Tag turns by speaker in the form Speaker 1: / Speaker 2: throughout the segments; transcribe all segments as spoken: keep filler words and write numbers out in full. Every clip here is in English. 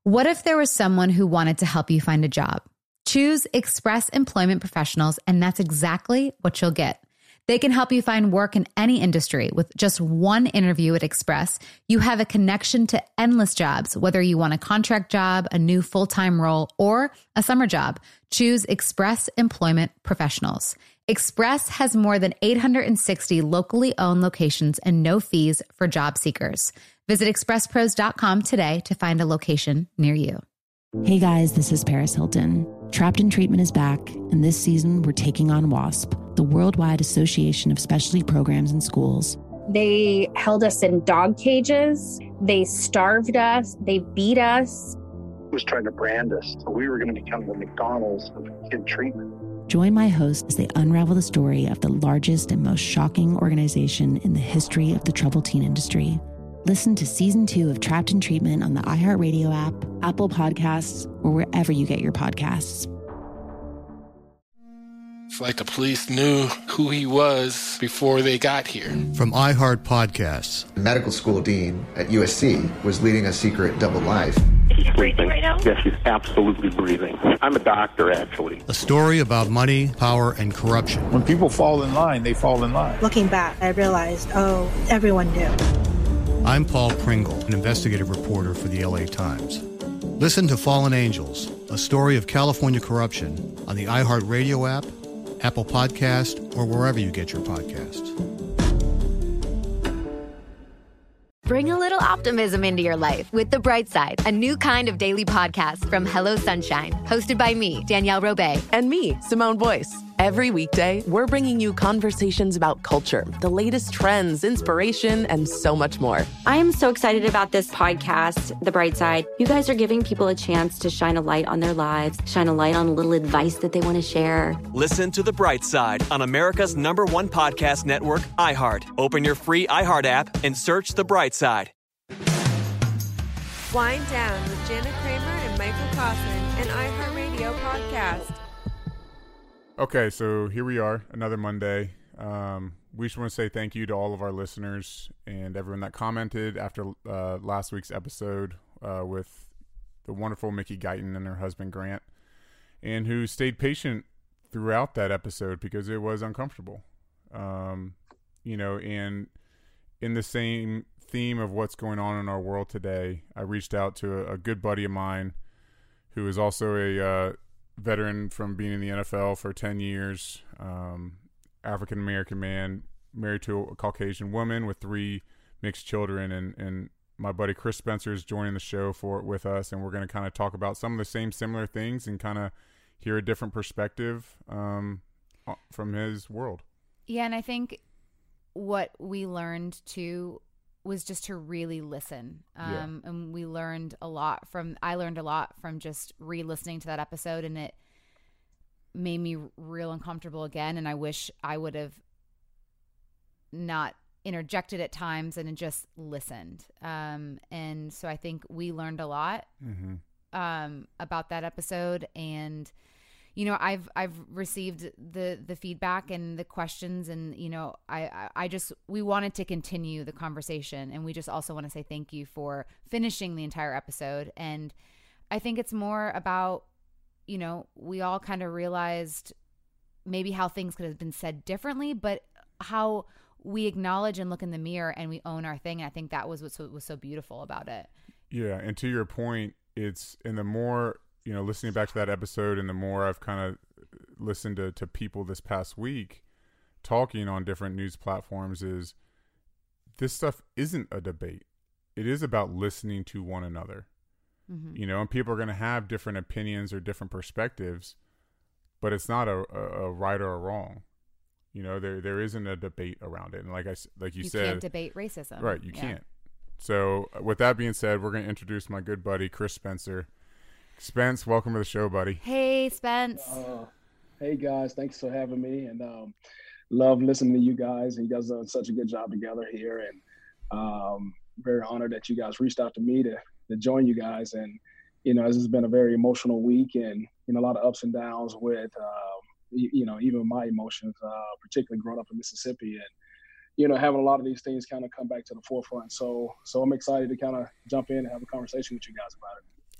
Speaker 1: What if there was someone who wanted to help you find a job? Choose Express Employment Professionals, and that's exactly what you'll get. They can help you find work in any industry. With just one interview at Express, you have a connection to endless jobs, whether you want a contract job, a new full-time role, or a summer job. Choose Express Employment Professionals. Express has more than eight hundred sixty locally owned locations and no fees for job seekers. Visit express pros dot com today to find a location near you.
Speaker 2: Hey guys, this is Paris Hilton. Trapped in Treatment is back, and this season we're taking on WASP, the Worldwide Association of Specialty Programs and Schools.
Speaker 3: They held us in dog cages. They starved us. They beat us.
Speaker 4: Was trying to brand us. So we were going to become the McDonald's of kid treatment.
Speaker 2: Join my hosts as they unravel the story of the largest and most shocking organization in the history of the troubled teen industry. Listen to season two of Trapped in Treatment on the iHeartRadio app, Apple Podcasts, or wherever you get your podcasts.
Speaker 5: It's like the police knew who he was before they got here.
Speaker 6: From iHeart Podcasts.
Speaker 7: The medical school dean at U S C was leading a secret double life.
Speaker 8: She's breathing right now? Yes, she's absolutely breathing. I'm a doctor, actually.
Speaker 6: A story about money, power, and corruption.
Speaker 9: When people fall in line, they fall in line.
Speaker 10: Looking back, I realized, oh, everyone knew.
Speaker 6: I'm Paul Pringle, an investigative reporter for the L A Times. Listen to Fallen Angels, a story of California corruption on the iHeartRadio app, Apple Podcast, or wherever you get your podcasts.
Speaker 11: Bring a little optimism into your life with The Bright Side, a new kind of daily podcast from Hello Sunshine, hosted by me, Danielle Robay.
Speaker 12: And me, Simone Boyce. Every weekday, we're bringing you conversations about culture, the latest trends, inspiration, and so much more.
Speaker 13: I am so excited about this podcast, The Bright Side. You guys are giving people a chance to shine a light on their lives, shine a light on a little advice that they want to share.
Speaker 14: Listen to The Bright Side on America's number one podcast network, iHeart. Open your free iHeart app and search The Bright Side.
Speaker 15: Wind Down with Jana Kramer and Michael Kaufman, an iHeartRadio podcast.
Speaker 16: Okay, so here we are, another Monday. Um, we just want to say thank you to all of our listeners and everyone that commented after uh, last week's episode uh, with the wonderful Mickey Guyton and her husband Grant, and who stayed patient throughout that episode because it was uncomfortable. Um, you know, and in the same theme of what's going on in our world today, I reached out to a, a good buddy of mine who is also a uh, veteran from being in the N F L for ten years, um, African-American man, married to a Caucasian woman with three mixed children. And, and my buddy Chris Spencer is joining the show for with us. And we're going to kind of talk about some of the same similar things and kind of hear a different perspective um, from his world.
Speaker 1: Yeah. And I think what we learned too was just to really listen. Um, yeah. And we learned a lot from, I learned a lot from just re-listening to that episode, and it made me real uncomfortable again. And I wish I would have not interjected at times and just listened. Um, and so I think we learned a lot mm-hmm. um, about that episode. And you know, I've I've received the the feedback and the questions, and you know, I I just we wanted to continue the conversation, and we just also want to say thank you for finishing the entire episode. And I think it's more about, you know, we all kind of realized maybe how things could have been said differently, but how we acknowledge and look in the mirror and we own our thing. And I think that was what was so beautiful about it.
Speaker 16: Yeah, and to your point, it's and the more, you know, listening back to that episode, and the more I've kind of listened to, to people this past week talking on different news platforms, is this stuff isn't a debate. It is about listening to one another. Mm-hmm. You know, and people are going to have different opinions or different perspectives, but it's not a, a, a right or a wrong. You know, there there isn't a debate around it. And like I like you, you said,
Speaker 1: you can't debate racism.
Speaker 16: Right, you
Speaker 1: yeah.
Speaker 16: can't. So with that being said, we're going to introduce my good buddy Chris Spencer. Spence, welcome to the show, buddy.
Speaker 1: Hey, Spence.
Speaker 17: Uh, hey, guys. Thanks for having me. And um, love listening to you guys. And you guys have done such a good job together here. And um, very honored that you guys reached out to me to, to join you guys. And, you know, this has been a very emotional week, and, you know, a lot of ups and downs with, uh, you, you know, even my emotions, uh, particularly growing up in Mississippi, and, you know, having a lot of these things kind of come back to the forefront. So, so I'm excited to kind of jump in and have a conversation with you guys about it.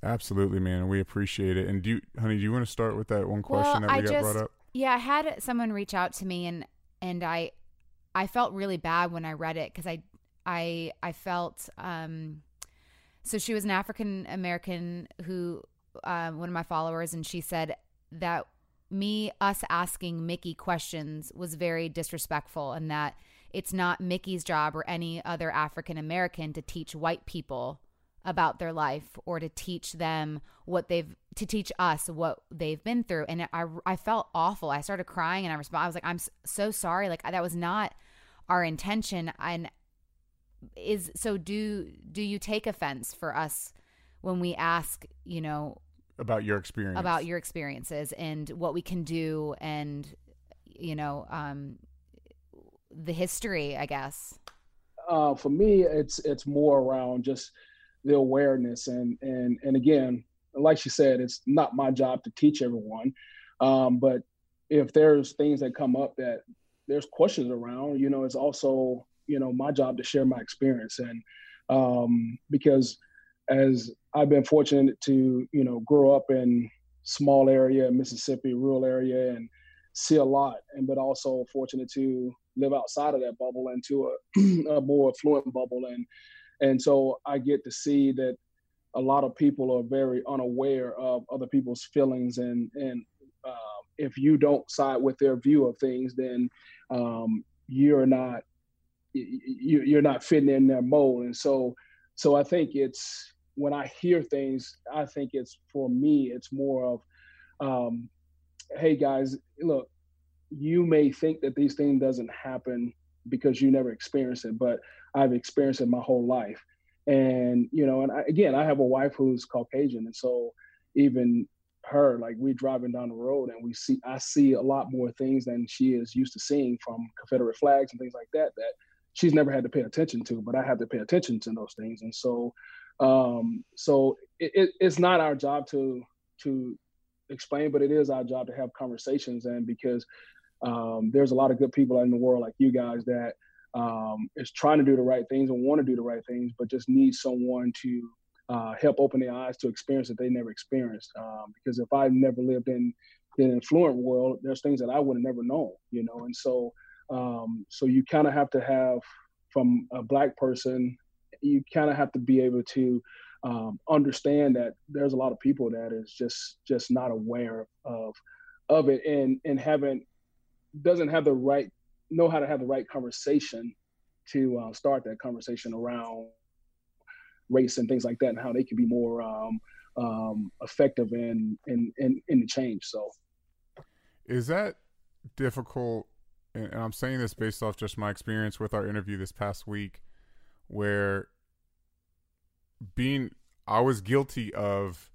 Speaker 16: Absolutely, man. We appreciate it. And do you, honey, do you want to start with that one question
Speaker 1: well,
Speaker 16: that we
Speaker 1: I
Speaker 16: got
Speaker 1: just,
Speaker 16: brought up?
Speaker 1: Yeah, I had someone reach out to me, and and I I felt really bad when I read it because I I I felt um so she was an African American who uh, one of my followers, and she said that me us asking Mickey questions was very disrespectful, and that it's not Mickey's job or any other African American to teach white people about their life or to teach them what they've to teach us what they've been through. And I, I felt awful. I started crying, and I responded. I was like, I'm so sorry. Like, that was not our intention. And is so do do you take offense for us when we ask, you know,
Speaker 16: about your experience,
Speaker 1: about your experiences and what we can do, and you know, um, the history, I guess?
Speaker 17: Uh, for me, it's it's more around just the awareness, and and and again, like she said, it's not my job to teach everyone, um, but if there's things that come up that there's questions around, you know, it's also, you know, my job to share my experience. And um, because as I've been fortunate to, you know, grow up in small area, Mississippi, rural area, and see a lot, and but also fortunate to live outside of that bubble into a, a more affluent bubble. And And so I get to see that a lot of people are very unaware of other people's feelings. And, and uh, if you don't side with their view of things, then um, you're not you, you're not fitting in their mold. And so so I think it's, when I hear things, I think it's, for me, it's more of, um, hey, guys, look, you may think that these things doesn't happen because you never experienced it, but I've experienced it my whole life. And, you know, and I, again, I have a wife who's Caucasian. And so even her, like, we driving down the road and we see, I see a lot more things than she is used to seeing, from Confederate flags and things like that, that she's never had to pay attention to, but I have to pay attention to those things. And so, um, so it, it, it's not our job to, to explain, but it is our job to have conversations. And because um, there's a lot of good people in the world like you guys that um, is trying to do the right things and want to do the right things, but just need someone to uh, help open their eyes to experience that they never experienced. Um, because if I never lived in, in an affluent world, there's things that I would have never known, you know? And so, um, so you kind of have to have, from a Black person, you kind of have to be able to um, understand that there's a lot of people that is just, just not aware of, of it, and, and haven't, doesn't have the right, know how to have the right conversation to uh, start that conversation around race and things like that, and how they can be more um, um, effective in, in, in, in the change. So
Speaker 16: is that difficult? And I'm saying this based off just my experience with our interview this past week, where being, I was guilty of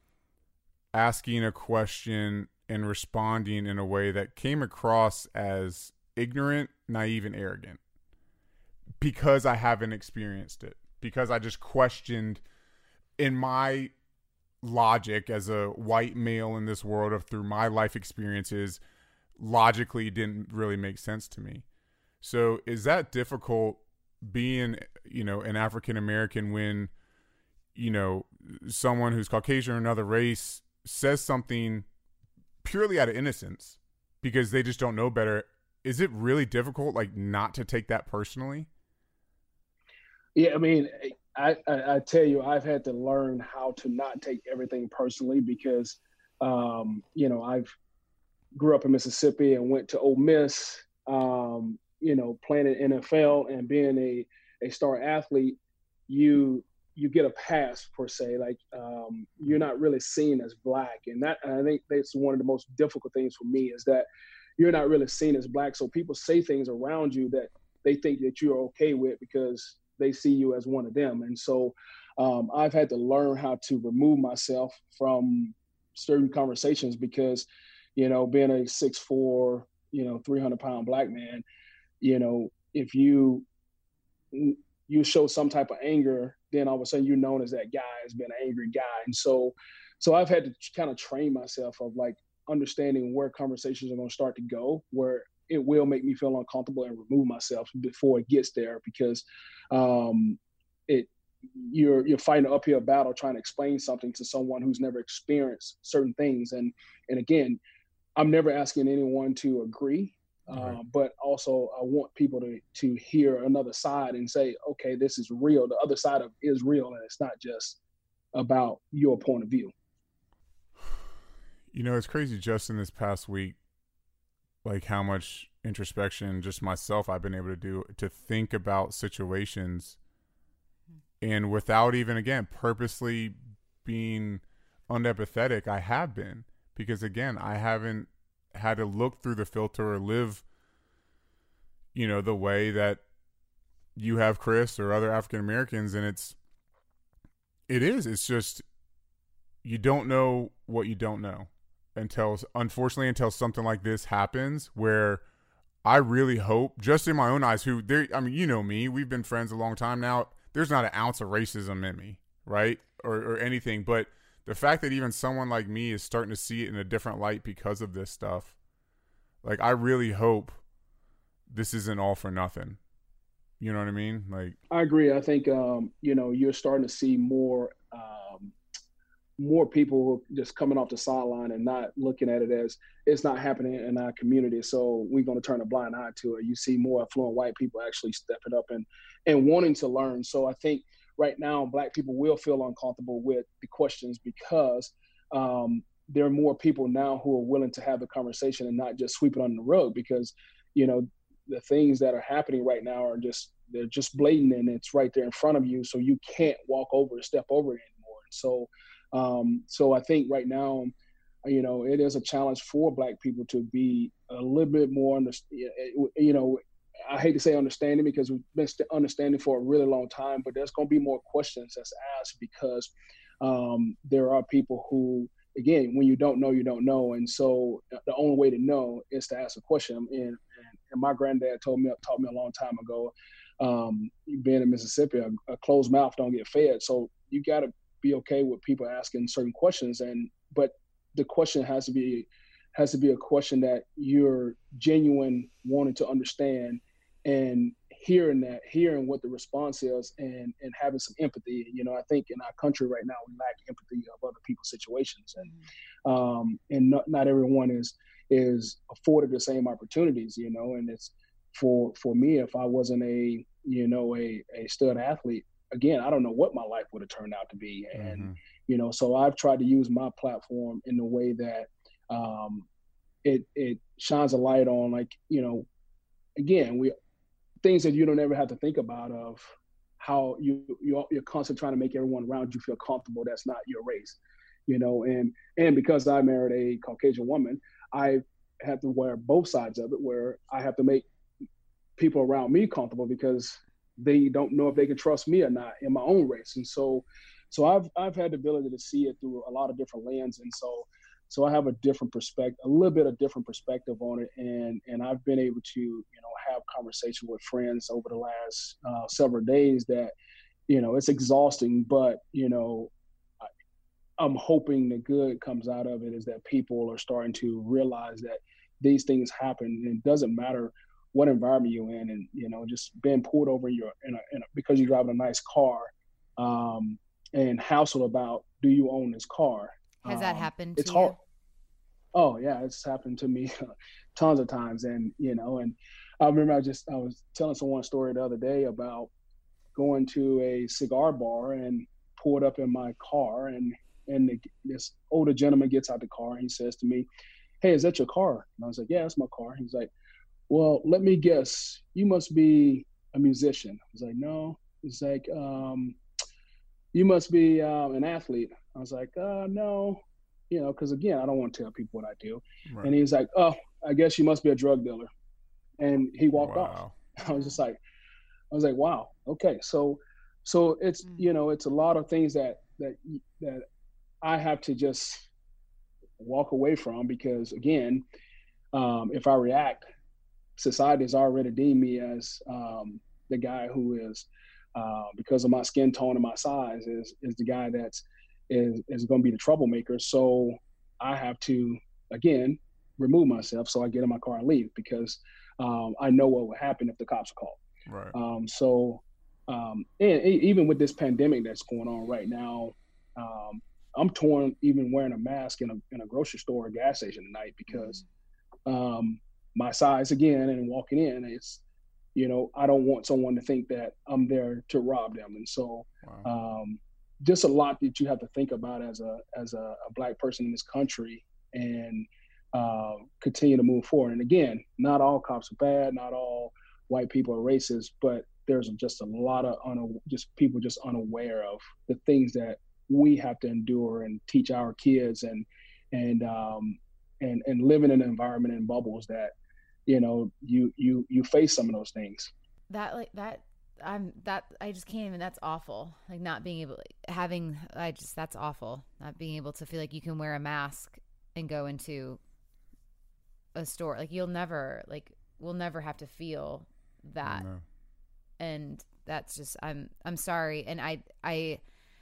Speaker 16: asking a question and responding in a way that came across as ignorant, naive, and arrogant, because I haven't experienced it, because I just questioned in my logic as a white male in this world of through my life experiences, logically didn't really make sense to me. So is that difficult being, you know, an African American when, you know, someone who's Caucasian or another race says something purely out of innocence because they just don't know better? Is it really difficult, like, not to take that personally?
Speaker 17: Yeah, I mean, I, I, I tell you, I've had to learn how to not take everything personally because, um, you know, I've grew up in Mississippi and went to Ole Miss, um, you know, playing in N F L and being a, a star athlete. You you get a pass, per se, like um, you're not really seen as Black. And that, and I think that's one of the most difficult things for me, is that you're not really seen as Black. So people say things around you that they think that you're okay with because they see you as one of them. And so um, I've had to learn how to remove myself from certain conversations because, you know, being a six foot four, you know, three hundred pound Black man, you know, if you, you show some type of anger, then all of a sudden you're known as that guy, as being an angry guy. And so, so I've had to kind of train myself of like understanding where conversations are going to start to go, where it will make me feel uncomfortable, and remove myself before it gets there, because um, it, you're you're fighting an uphill battle trying to explain something to someone who's never experienced certain things. And and again, I'm never asking anyone to agree, uh, right. but also I want people to to hear another side and say, okay, this is real. The other side of is real, and it's not just about your point of view.
Speaker 16: You know, it's crazy just in this past week, like how much introspection just myself I've been able to do to think about situations, and without even, again, purposely being unempathetic, I have been, because again, I haven't had to look through the filter or live, you know, the way that you have, Chris, or other African Americans. And it's, it is, it's just, you don't know what you don't know until, unfortunately, until something like this happens, where I really hope, just in my own eyes, who there, I mean, you know me, we've been friends a long time now. There's not an ounce of racism in me, right? Or, or anything. But the fact that even someone like me is starting to see it in a different light because of this stuff, like, I really hope this isn't all for nothing. You know what I mean? Like, I
Speaker 17: agree. I think, um, you know, you're starting to see more, um, more people just coming off the sideline and not looking at it as it's not happening in our community, so we're going to turn a blind eye to it. You see more affluent white people actually stepping up and, and wanting to learn. So I think right now, Black people will feel uncomfortable with the questions because um, there are more people now who are willing to have the conversation and not just sweep it under the rug, because, you know, the things that are happening right now are just, they're just blatant and it's right there in front of you. So you can't walk over or step over it anymore. So, um, so I think right now, you know, it is a challenge for Black people to be a little bit more, under, you know, I hate to say understanding because we've been understanding for a really long time, but there's going to be more questions that's asked because um, there are people who, again, when you don't know, you don't know. And so the only way to know is to ask a question. And, and, and my granddad told me, taught me a long time ago, um, being in Mississippi, a, a closed mouth don't get fed. So you got to be okay with people asking certain questions. And, but the question has to be, has to be a question that you're genuine wanting to understand, and hearing that, hearing what the response is, and and having some empathy. You know, I think in our country right now, we lack empathy of other people's situations, and um, and not, not everyone is is afforded the same opportunities. You know, and it's for for me, if I wasn't a you know a a stud athlete, again, I don't know what my life would have turned out to be, and mm-hmm. you know, so I've tried to use my platform in a way that um, it it shines a light on, like, you know, again, we. things that you don't ever have to think about, of how you, you're, you're constantly trying to make everyone around you feel comfortable. That's not your race, you know, and, and because I married a Caucasian woman, I have to wear both sides of it, where I have to make people around me comfortable because they don't know if they can trust me or not in my own race. And so, so I've, I've had the ability to see it through a lot of different lenses. And so, So I have a different perspective, a little bit of different perspective on it. And, and I've been able to, you know, have conversation with friends over the last uh, several days that, you know, it's exhausting, but, you know, I, I'm hoping the good comes out of it is that people are starting to realize that these things happen, and it doesn't matter what environment you're in. And, you know, just being pulled over in your, in a, in a, because you're driving a nice car um, and hassled about, do you own this car?
Speaker 1: Has that um, happened to
Speaker 17: it's
Speaker 1: you?
Speaker 17: Hard. Oh yeah, it's happened to me tons of times. And, you know, and I remember I just, I was telling someone a story the other day about going to a cigar bar and pulled up in my car, and, and the, this older gentleman gets out the car and he says to me, "Hey, is that your car?" And I was like, "Yeah, that's my car." He's like, "Well, let me guess, you must be a musician." I was like, "No." He's like, um, "You must be um, an athlete." I was like, uh, no, you know, because again, I don't want to tell people what I do. Right. And he's like, "Oh, I guess you must be a drug dealer." And he walked wow. off. I was just like, I was like, wow, okay. So, so it's, mm. you know, it's a lot of things that, that, that I have to just walk away from, because again, um, if I react, society has already deemed me as um, the guy who is, uh, because of my skin tone and my size, is, is the guy that's, is, is going to be the troublemaker. So I have to, again, remove myself. So I get in my car and leave, because um, I know what would happen if the cops are called.
Speaker 16: Right.
Speaker 17: Um, so um, and even with this pandemic that's going on right now, um, I'm torn even wearing a mask in a in a grocery store or gas station tonight because um, my size again and walking in, it's, you know, I don't want someone to think that I'm there to rob them. And so wow. um, just a lot that you have to think about as a as a, a Black person in this country and uh, continue to move forward. And again, not all cops are bad, not all white people are racist, but there's just a lot of una- just people just unaware of the things that we have to endure and teach our kids and and um, and and live in an environment in bubbles that, you know, you you you face some of those things.
Speaker 1: That like that I'm that I just can't even. That's awful. Like not being able having I just that's awful. Not being able to feel like you can wear a mask and go into a store. Like you'll never like we'll never have to feel that.
Speaker 16: No.
Speaker 1: And that's just I'm I'm sorry. And I I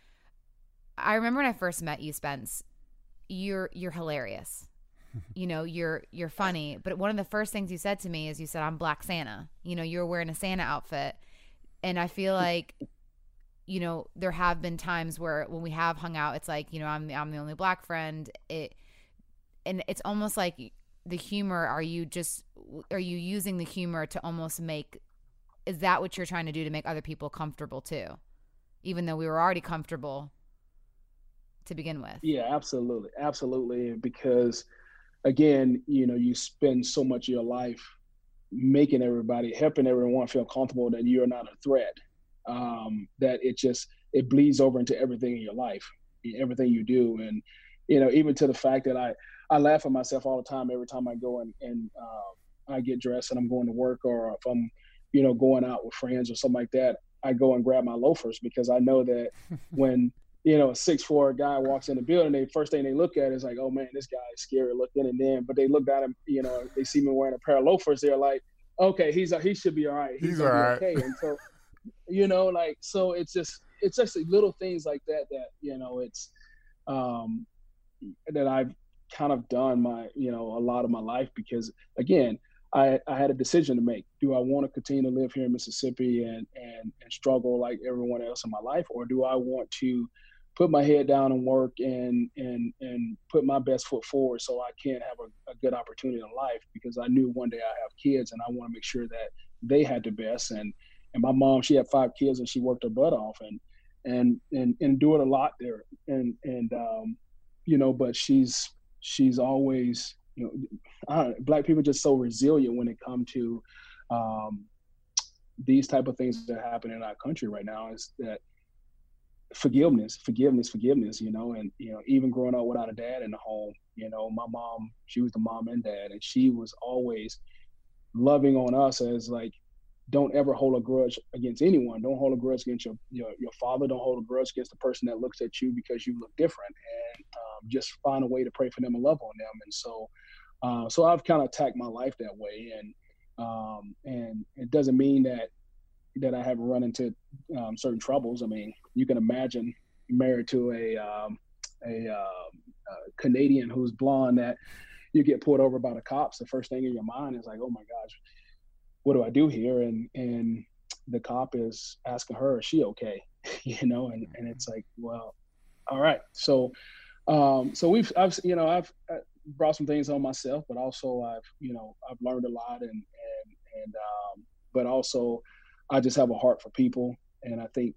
Speaker 1: I remember when I first met you, Spence. You're you're hilarious. You know, you're you're funny. But one of the first things you said to me is you said, I'm Black Santa. You know, you were wearing a Santa outfit. And I feel like, you know, there have been times where when we have hung out, it's like, you know, I'm the, I'm the only Black friend. It and it's almost like the humor. Are you just are you using the humor to almost make? Is that what you're trying to do to make other people comfortable too, even though we were already comfortable to begin with?
Speaker 17: Yeah, absolutely, absolutely. Because again, you know, you spend so much of your life making everybody, helping everyone feel comfortable that you're not a threat, um, that it just, it bleeds over into everything in your life, everything you do. And, you know, even to the fact that I, I laugh at myself all the time, every time I go and, and uh, I get dressed and I'm going to work, or if I'm, you know, going out with friends or something like that, I go and grab my loafers because I know that when, you know, a six foot four guy walks in the building, the first thing they look at is like, oh man, this guy is scary looking. And then, but they look at him, you know, they see me wearing a pair of loafers. They're like, okay, he's a, he should be all right.
Speaker 16: He's, he's all right.
Speaker 17: Okay. And so, you know, like, so it's just, it's just little things like that, that, you know, it's, um, that I've kind of done my, you know, a lot of my life because again, I, I had a decision to make. Do I want to continue to live here in Mississippi and, and, and struggle like everyone else in my life? Or do I want to put my head down and work and and and put my best foot forward so I can have a, a good opportunity in life? Because I knew one day I have kids and I want to make sure that they had the best. And and my mom, she had five kids and she worked her butt off and and and endured a lot there. And and um, you know, but she's she's always, you know, I don't know, Black people are just so resilient when it comes to um, these type of things that happen in our country right now. Is that forgiveness, forgiveness, forgiveness, you know, and, you know, even growing up without a dad in the home, you know, my mom, she was the mom and dad, and she was always loving on us as like, don't ever hold a grudge against anyone. Don't hold a grudge against your, your, your father. Don't hold a grudge against the person that looks at you because you look different, and um, just find a way to pray for them and love on them. And so, uh, so I've kind of attacked my life that way. And, um, and it doesn't mean that, that I haven't run into um, certain troubles. I mean, you can imagine married to a um, a, uh, a Canadian who's blonde, that you get pulled over by the cops. The first thing in your mind is like, oh my gosh, what do I do here? And and the cop is asking her, is she okay? You know, and, and it's like, well, all right. So um, so we've I've you know I've brought some things on myself, but also I've you know I've learned a lot, and and and um, but also I just have a heart for people. And I think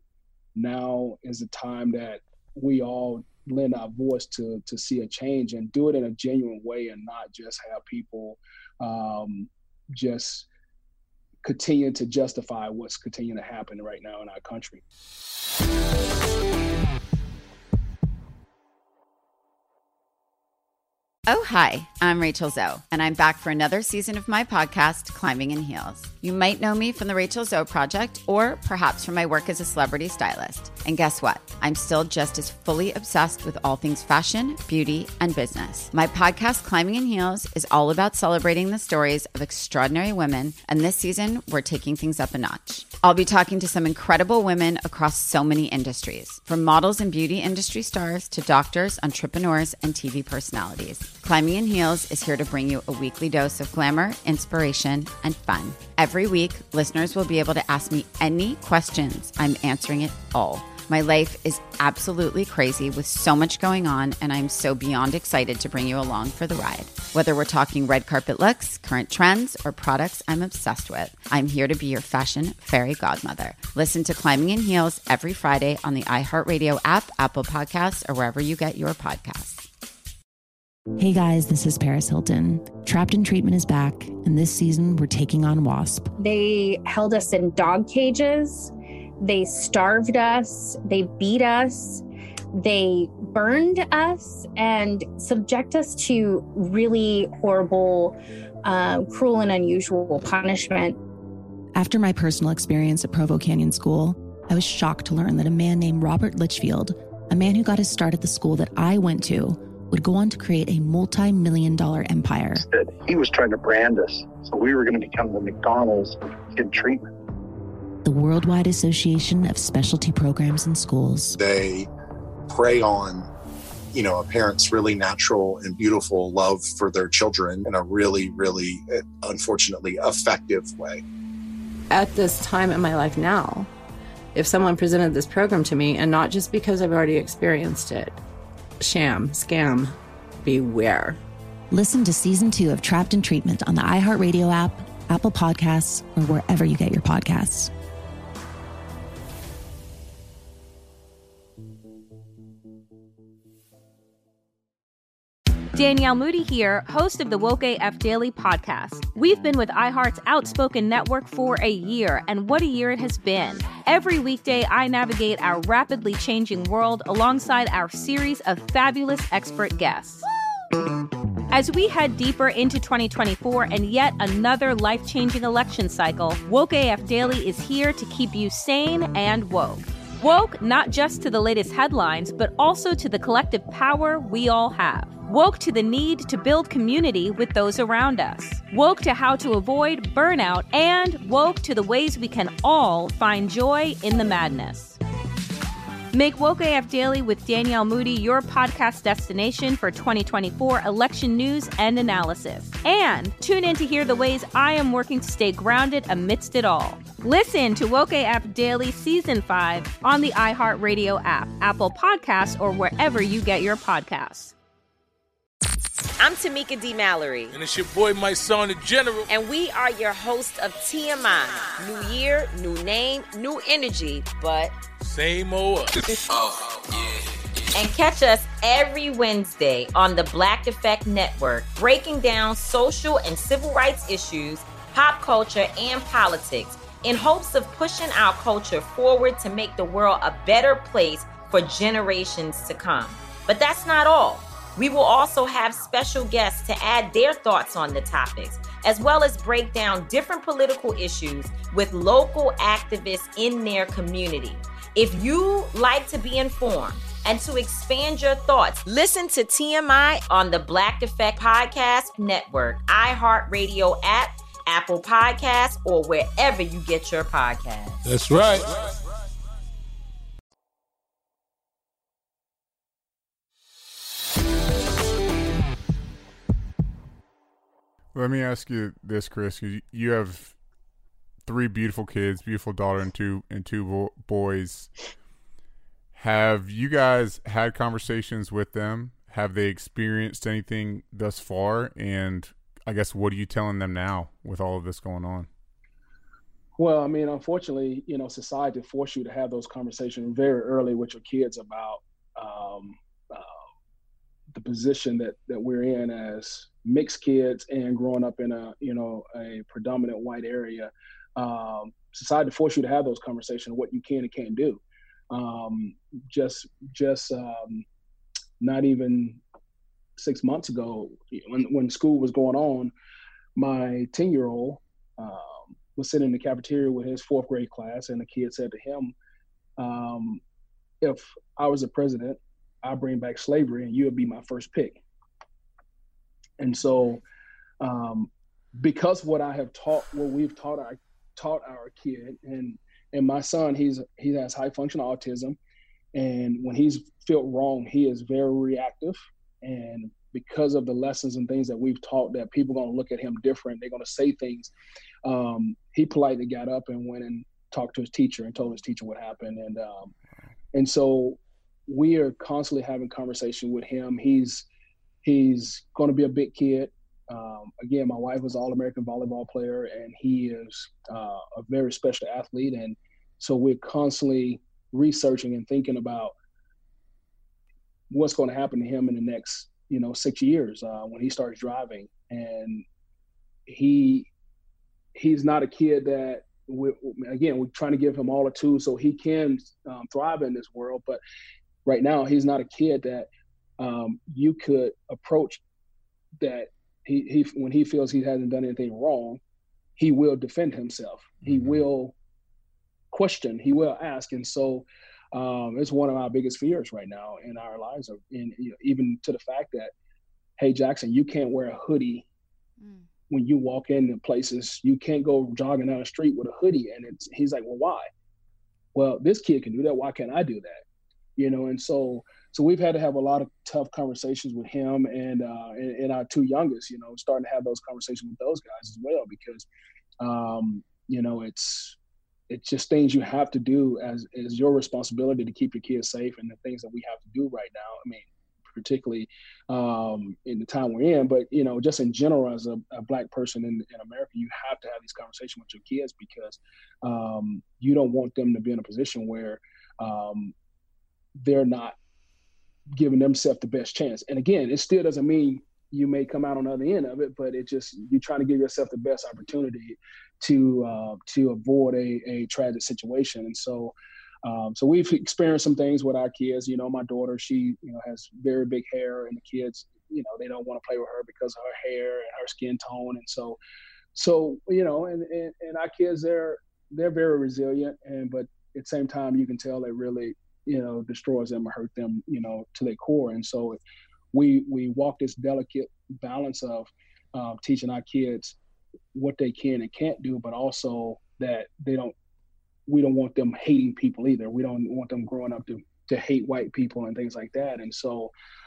Speaker 17: now is the time that we all lend our voice to to see a change and do it in a genuine way, and not just have people um, just continue to justify what's continuing to happen right now in our country.
Speaker 18: Oh, hi, I'm Rachel Zoe, and I'm back for another season of my podcast, Climbing in Heels. You might know me from the Rachel Zoe Project, or perhaps from my work as a celebrity stylist. And guess what? I'm still just as fully obsessed with all things fashion, beauty, and business. My podcast, Climbing in Heels, is all about celebrating the stories of extraordinary women, and this season, we're taking things up a notch. I'll be talking to some incredible women across so many industries, from models and beauty industry stars to doctors, entrepreneurs, and T V personalities. Climbing in Heels is here to bring you a weekly dose of glamour, inspiration, and fun. Every week, listeners will be able to ask me any questions. I'm answering it all. My life is absolutely crazy with so much going on, and I'm so beyond excited to bring you along for the ride. Whether we're talking red carpet looks, current trends, or products I'm obsessed with, I'm here to be your fashion fairy godmother. Listen to Climbing in Heels every Friday on the iHeartRadio app, Apple Podcasts, or wherever you get your podcasts.
Speaker 2: Hey guys, this is Paris Hilton. Trapped in Treatment is back, and this season we're taking on WASP.
Speaker 3: They held us in dog cages. They starved us. They beat us. They burned us and subject us to really horrible, uh, cruel and unusual punishment.
Speaker 2: After my personal experience at Provo Canyon School, I was shocked to learn that a man named Robert Litchfield, a man who got his start at the school that I went to, would go on to create a multi-million dollar empire.
Speaker 4: He was trying to brand us, so we were going to become the McDonald's of kid treatment.
Speaker 2: The Worldwide Association of Specialty Programs in Schools.
Speaker 19: They prey on, you know, a parent's really natural and beautiful love for their children in a really, really, unfortunately, effective way.
Speaker 20: At this time in my life now, if someone presented this program to me, and not just because I've already experienced it, sham, scam, beware.
Speaker 2: Listen to season two of Trapped in Treatment on the iHeartRadio app, Apple Podcasts, or wherever you get your podcasts.
Speaker 21: Danielle Moody here, host of the Woke A F Daily podcast. We've been with iHeart's Outspoken Network for a year, and what a year it has been. Every weekday, I navigate our rapidly changing world alongside our series of fabulous expert guests. As we head deeper into twenty twenty-four and yet another life-changing election cycle, Woke A F Daily is here to keep you sane and woke. Woke not just to the latest headlines, but also to the collective power we all have. Woke to the need to build community with those around us. Woke to how to avoid burnout, and woke to the ways we can all find joy in the madness. Make Woke A F Daily with Danielle Moody your podcast destination for twenty twenty-four election news and analysis. And tune in to hear the ways I am working to stay grounded amidst it all. Listen to Woke A F Daily Season five on the iHeartRadio app, Apple Podcasts, or wherever you get your podcasts.
Speaker 22: I'm Tamika D. Mallory.
Speaker 5: And it's your boy, my son, the General.
Speaker 22: And we are your hosts of T M I. New year, new name, new energy, but
Speaker 5: same old us. Oh, yeah.
Speaker 22: And catch us every Wednesday on the Black Effect Network, breaking down social and civil rights issues, pop culture, and politics in hopes of pushing our culture forward to make the world a better place for generations to come. But that's not all. We will also have special guests to add their thoughts on the topics, as well as break down different political issues with local activists in their community. If you like to be informed and to expand your thoughts, listen to T M I on the Black Effect Podcast Network, iHeartRadio app, Apple Podcasts, or wherever you get your podcasts.
Speaker 5: That's right.
Speaker 16: Let me ask you this, Chris. You have three beautiful kids, beautiful daughter and two and two bo- boys. Have you guys had conversations with them? Have they experienced anything thus far? And I guess, what are you telling them now with all of this going on?
Speaker 17: Well, I mean, unfortunately, you know, society forces you to have those conversations very early with your kids about um, uh, the position that, that we're in as mixed kids and growing up in a, you know, a predominant white area. Um, society forces you to have those conversations, what you can and can't do. Um, just, just um, not even six months ago, when, when school was going on, my ten-year-old um, was sitting in the cafeteria with his fourth grade class, and the kid said to him, um, if I was the president, I'd bring back slavery and you would be my first pick. And so um, because what I have taught, what we've taught our taught our kid, and and my son, he's he has high functional autism, and when he's felt wrong, he is very reactive. And because of the lessons and things that we've taught, that people are going to look at him different. They're going to say things. Um, he politely got up and went and talked to his teacher and told his teacher what happened. And, um, and so we are constantly having conversation with him. He's, he's going to be a big kid. Um, again, my wife was an All-American volleyball player, and he is uh, a very special athlete. And so we're constantly researching and thinking about what's going to happen to him in the next, you know, six years uh, when he starts driving. And he, he's not a kid that, we, again, we're trying to give him all the tools so he can um, thrive in this world. But right now, he's not a kid that um, you could approach that he, he, when he feels he hasn't done anything wrong, he will defend himself. He mm-hmm. will question, he will ask. And so um, it's one of our biggest fears right now in our lives, of, in, you know, even to the fact that, hey, Jackson, you can't wear a hoodie mm. when you walk into places. You can't go jogging down the street with a hoodie. And it's, he's like, well, why? Well, this kid can do that. Why can't I do that? You know, and so so we've had to have a lot of tough conversations with him and, uh, and, and our two youngest, you know, starting to have those conversations with those guys as well, because, um, you know, it's it's just things you have to do as, as your responsibility to keep your kids safe, and the things that we have to do right now. I mean, particularly um, in the time we're in, but, you know, just in general, as a, a Black person in, in America, you have to have these conversations with your kids, because um, you don't want them to be in a position where um, they're not giving themselves the best chance. And again, it still doesn't mean you may come out on the other end of it, but it just, you're trying to give yourself the best opportunity to uh, to avoid a, a tragic situation. And so um, so we've experienced some things with our kids. You know, my daughter, she, you know, has very big hair, and the kids, you know, they don't want to play with her because of her hair and her skin tone. And so, so, you know, and, and, and our kids, they're, they're very resilient. And, but at the same time, you can tell it really, you know, destroys them or hurt them, you know, to their core. And so we, we walk this delicate balance of um, teaching our kids what they can and can't do, but also that they don't, we don't want them hating people either. We don't want them growing up to, to hate white people and things like that. And so,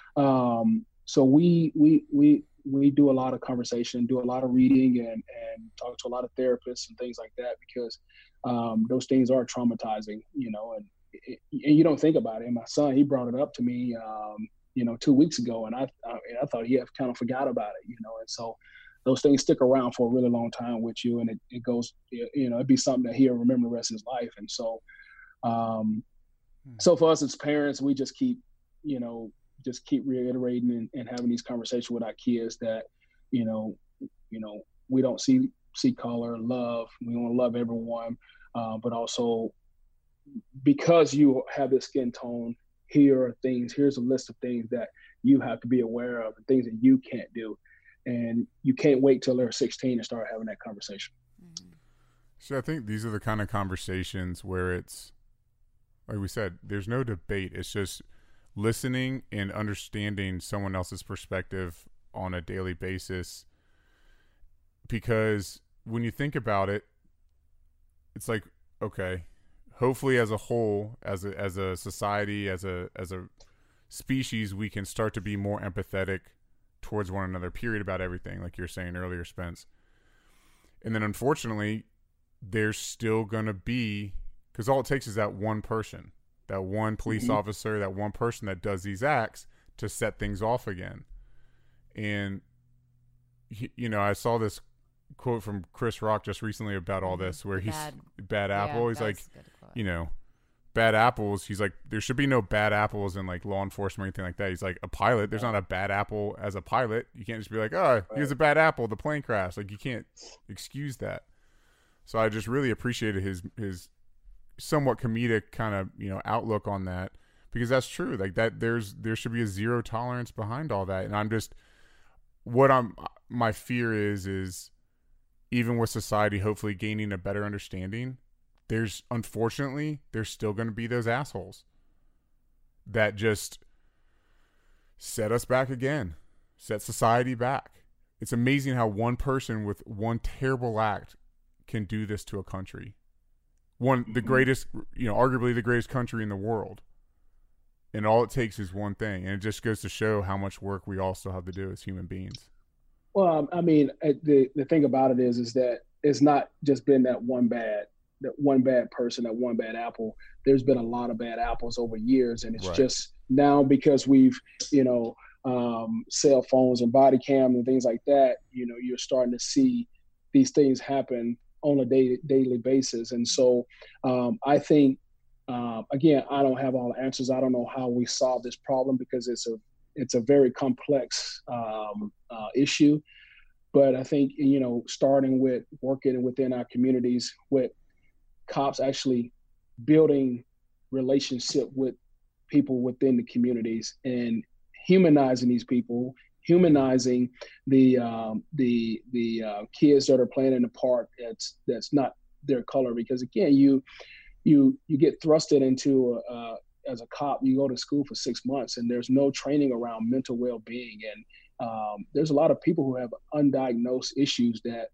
Speaker 17: um, so we, we, we, we do a lot of conversation, do a lot of reading, and, and talk to a lot of therapists and things like that, because um, those things are traumatizing, you know, and, it, and you don't think about it. And my son, he brought it up to me, um, you know, two weeks ago, and I, I, I thought he had kind of forgot about it, you know, and so those things stick around for a really long time with you, and it, it goes, you know, it'd be something that he'll remember the rest of his life. And so, um, hmm. so for us as parents, we just keep, you know, just keep reiterating and, and having these conversations with our kids that, you know, you know, we don't see, see color, love, we want to love everyone, uh, but also because you have this skin tone, here are things, here's a list of things that you have to be aware of, and things that you can't do. And you can't wait till they're sixteen and start having that conversation.
Speaker 16: So I think these are the kind of conversations where it's, like we said, there's no debate. It's just listening and understanding someone else's perspective on a daily basis. Because when you think about it, it's like, okay, hopefully as a whole, as a, as a society, as a, as a species, we can start to be more empathetic towards one another, period, about everything, like you were saying earlier, Spence. And then unfortunately, there's still going to be, because all it takes is that one person, that one police mm-hmm. officer, that one person that does these acts to set things off again. And, you know, I saw this quote from Chris Rock just recently about all this, where he's bad, bad apple. Yeah, he's like, you know, bad apples. He's like, there should be no bad apples in like law enforcement or anything like that. He's like, a pilot, there's not a bad apple as a pilot. You can't just be like, oh, he was a bad apple, the plane crashed. Like, you can't excuse that. So I just really appreciated his his somewhat comedic kind of, you know, outlook on that, because that's true. Like that, there's there should be a zero tolerance behind all that. And I'm just, what I'm my fear is is even with society hopefully gaining a better understanding, there's unfortunately there's still going to be those assholes that just set us back again, set society back. It's amazing how one person with one terrible act can do this to a country. One, the greatest, you know, arguably the greatest country in the world. And all it takes is one thing. And it just goes to show how much work we all still have to do as human beings.
Speaker 17: Well, I mean, the the thing about it is, is that it's not just been that one bad, that one bad person, that one bad apple. There's been a lot of bad apples over years. And it's right. just now because we've, you know, um, cell phones and body cam and things like that, you know, you're starting to see these things happen on a day, daily basis. And so um, I think, uh, again, I don't have all the answers. I don't know how we solve this problem because it's a it's a very complex um, uh, issue. But I think, you know, starting with working within our communities, with cops actually building relationship with people within the communities and humanizing these people, humanizing the um, the the uh, kids that are playing in the park that's that's not their color. Because again, you you you get thrusted into a, a as a cop, you go to school for six months and there's no training around mental well-being. And um, there's a lot of people who have undiagnosed issues that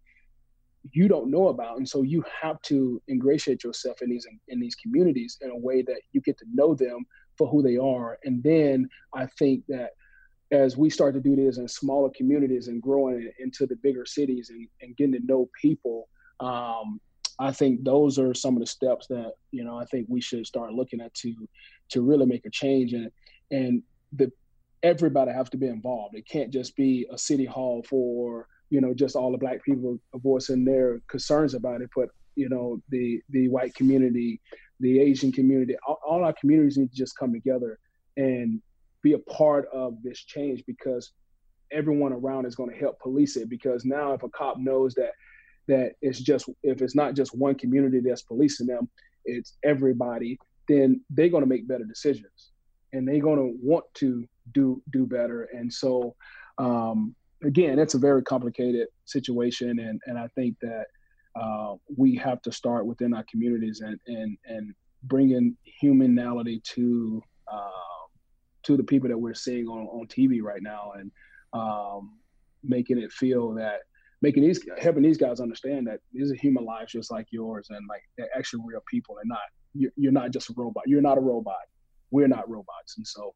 Speaker 17: you don't know about. And so you have to ingratiate yourself in these, in these communities in a way that you get to know them for who they are. And then I think that as we start to do this in smaller communities and growing into the bigger cities and, and getting to know people, um, I think those are some of the steps that, you know, I think we should start looking at to to really make a change. And and the everybody has to be involved. It can't just be a city hall for, you know, just all the Black people voicing their concerns about it, but, you know, the the white community, the Asian community, all, all our communities need to just come together and be a part of this change, because everyone around is going to help police it. Because now if a cop knows that that it's just, if it's not just one community that's policing them, it's everybody, then they're going to make better decisions and they're going to want to do do better. And so, um, again, it's a very complicated situation. And, and I think that uh, we have to start within our communities and, and, and bringing humanality to uh, to the people that we're seeing on, on T V right now, and um, making it feel that making these, helping these guys understand that these are human lives just like yours, and like they're actually real people, and not, you're, you're not just a robot. You're not a robot. We're not robots. And so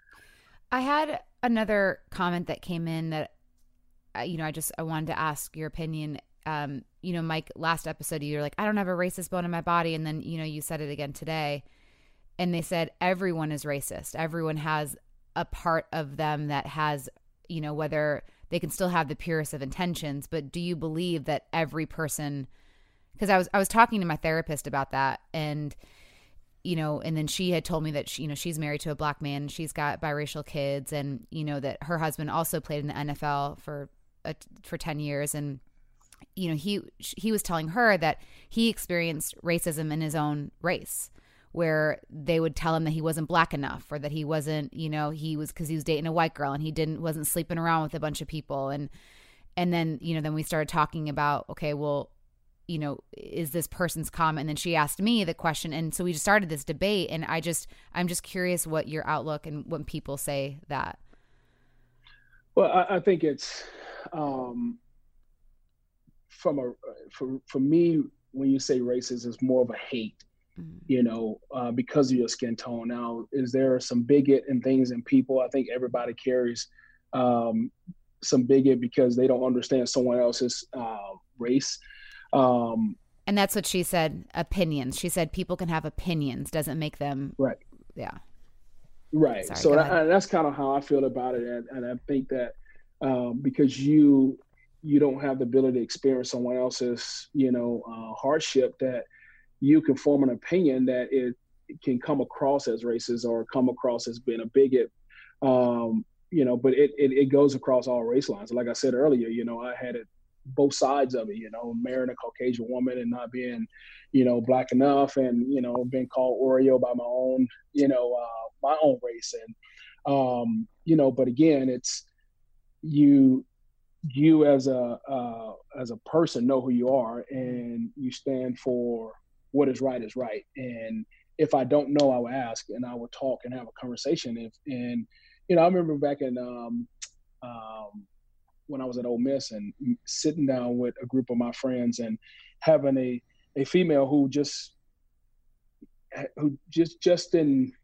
Speaker 1: I had another comment that came in that, uh, you know, I just, I wanted to ask your opinion. Um, you know, Mike, last episode, you were like, I don't have a racist bone in my body. And then, you know, you said it again today, and they said, everyone is racist. Everyone has a part of them that has, you know, whether they can still have the purest of intentions, but do you believe that every person, because I was, I was talking to my therapist about that, and, you know, and then she had told me that she, you know, she's married to a Black man and she's got biracial kids, and, you know, that her husband also played in the N F L for, a, for ten years. And, you know, he, he was telling her that he experienced racism in his own race, where they would tell him that he wasn't Black enough, or that he wasn't, you know, he was, because he was dating a white girl and he didn't, wasn't sleeping around with a bunch of people. And, and then, you know, then we started talking about, okay, well, you know, is this person's comment? And then she asked me the question. And so we just started this debate, and I just, I'm just curious what your outlook and when people say that.
Speaker 17: Well, I, I think it's um, from a, for, for me, when you say racist, it's more of a hate. You know, uh, because of your skin tone. Now, is there some bigot and things in people? I think everybody carries um, some bigot because they don't understand someone else's uh, race. Um,
Speaker 1: and that's what she said, opinions. She said people can have opinions, doesn't make them.
Speaker 17: Right.
Speaker 1: Yeah.
Speaker 17: Right. Sorry, so that, that's kind of how I feel about it. And, and I think that um, because you you don't have the ability to experience someone else's, you know, uh, hardship, that you can form an opinion that it, it can come across as racist or come across as being a bigot, um, you know, but it, it, it goes across all race lines. Like I said earlier, you know, I had it both sides of it, you know, marrying a Caucasian woman and not being, you know, Black enough, and, you know, being called Oreo by my own, you know, uh, my own race. And, um, you know, but again, it's you, you as a, uh, as a person know who you are, and you stand for what is right is right. And if I don't know, I will ask, and I will talk and have a conversation. If, and, you know, I remember back in, um, um, when I was at Ole Miss, and sitting down with a group of my friends and having a, a female who just, who just, just didn't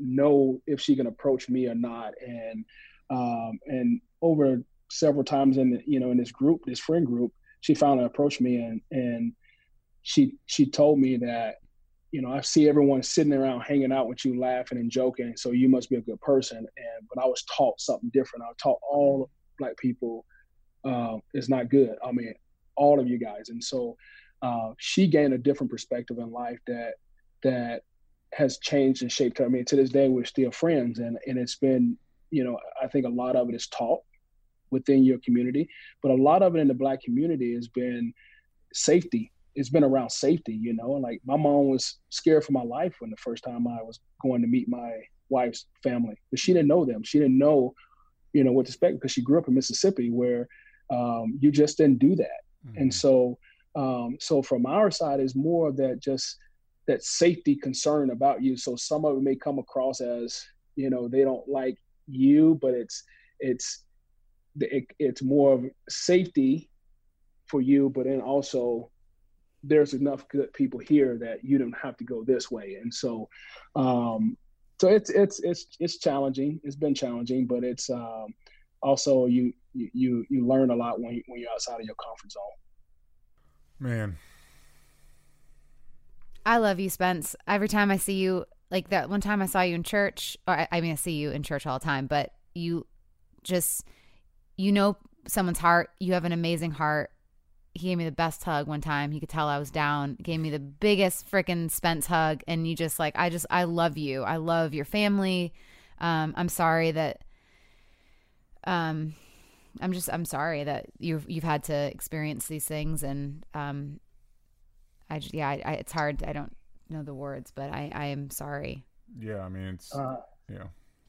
Speaker 17: know if she can approach me or not. And um, and over several times in the, you know in this group, this friend group, she finally approached me and and she she told me that, you know, I see everyone sitting around hanging out with you, laughing and joking, so you must be a good person. And but I was taught something different. I was taught all Black people uh, is not good. I mean, all of you guys. And so uh, she gained a different perspective in life that that has changed and shaped her. I mean, to this day, we're still friends, and and it's been, you know, I think a lot of it is taught within your community, but a lot of it in the Black community has been safety. It's been around safety, you know, and like my mom was scared for my life when the first time I was going to meet my wife's family, but she didn't know them. She didn't know, you know, what to expect because she grew up in Mississippi where um, you just didn't do that. Mm-hmm. And so, um, so from our side is more of that, just that safety concern about you. So some of it may come across as, you know, they don't like you, but it's, it's, it, it's more of safety for you, but then also there's enough good people here that you don't have to go this way. And so, um, so it's, it's, it's, it's challenging. It's been challenging, but it's, um, also you, you, you learn a lot when, you, when you're outside of your comfort zone.
Speaker 16: Man.
Speaker 1: I love you, Spence. Every time I see you, like that one time I saw you in church, or I, I mean, I see you in church all the time, but you just, you know, someone's heart. You have an amazing heart. He gave me the best hug one time. He could tell I was down. Gave me the biggest freaking Spence hug. And you just like, I just, I love you. I love your family. Um, I'm sorry that, um, I'm just, I'm sorry that you've, you've had to experience these things. And, um, I just, yeah, I, I, it's hard. I don't know the words, but I, I am sorry.
Speaker 16: Yeah. I mean, it's,
Speaker 17: uh,
Speaker 16: yeah.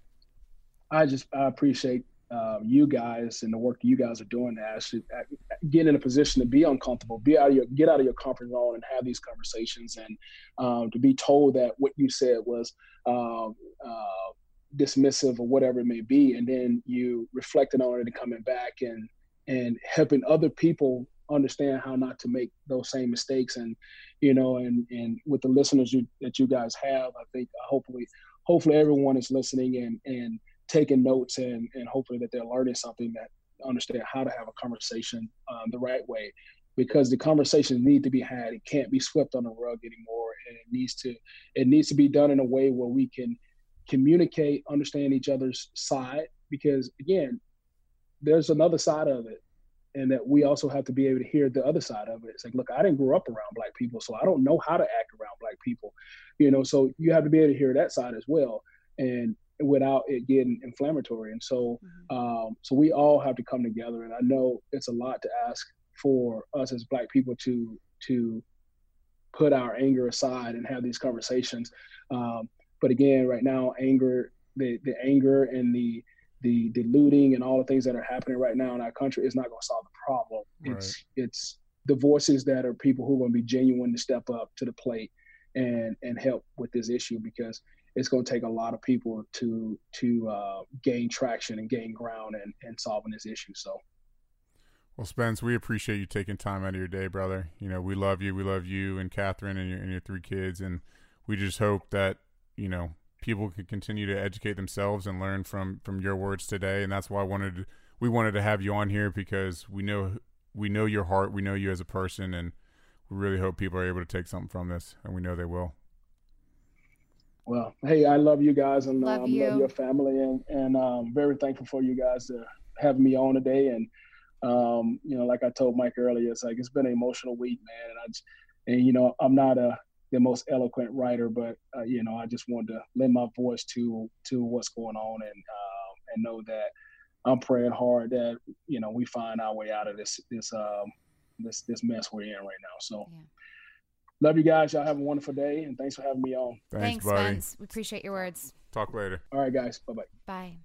Speaker 17: I just, I appreciate Uh, you guys and the work you guys are doing to actually get in a position to be uncomfortable, be out of your, get out of your comfort zone and have these conversations, and um, to be told that what you said was uh, uh, dismissive or whatever it may be, and then you reflected on it and coming back and and helping other people understand how not to make those same mistakes. And you know, and and with the listeners you, that you guys have, I think hopefully hopefully everyone is listening and and taking notes, and, and hopefully that they're learning something, that understand how to have a conversation um, the right way, because the conversations need to be had. It can't be swept on the rug anymore. And it needs to, it needs to be done in a way where we can communicate, understand each other's side, because again, there's another side of it, and that we also have to be able to hear the other side of it. It's like, look, I didn't grow up around Black people, so I don't know how to act around Black people, you know, so you have to be able to hear that side as well. And without it getting inflammatory. And so, mm-hmm. um, so we all have to come together. And I know it's a lot to ask for us as Black people to, to put our anger aside and have these conversations. Um, but again, right now, anger, the, the anger and the, the, the looting and all the things that are happening right now in our country is not going to solve the problem. Right. It's, it's the voices that are people who are going to be genuine to step up to the plate and, and help with this issue, because it's going to take a lot of people to to uh, gain traction and gain ground and, and solving this issue. So,
Speaker 16: well, Spence, we appreciate you taking time out of your day, brother. You know, we love you. We love you and Catherine and your and your three kids, and we just hope that, you know, people can continue to educate themselves and learn from from your words today. And that's why I wanted to, we wanted to have you on here, because we know we know your heart, we know you as a person, and we really hope people are able to take something from this, and we know they will.
Speaker 17: Well, hey, I love you guys, and
Speaker 1: love,
Speaker 17: um,
Speaker 1: you.
Speaker 17: love your family, and and um, very thankful for you guys to having me on today. And um, you know, like I told Mike earlier, it's like it's been an emotional week, man. And I just, and you know, I'm not a the most eloquent writer, but uh, you know, I just wanted to lend my voice to to what's going on, and um, and know that I'm praying hard that, you know, we find our way out of this this um, this this mess we're in right now. So. Yeah. Love you guys. Y'all have a wonderful day, and thanks for having me on.
Speaker 1: Thanks,
Speaker 16: Thanks
Speaker 1: Spence. We appreciate your words.
Speaker 16: Talk later.
Speaker 17: All right, guys. Bye-bye.
Speaker 1: Bye.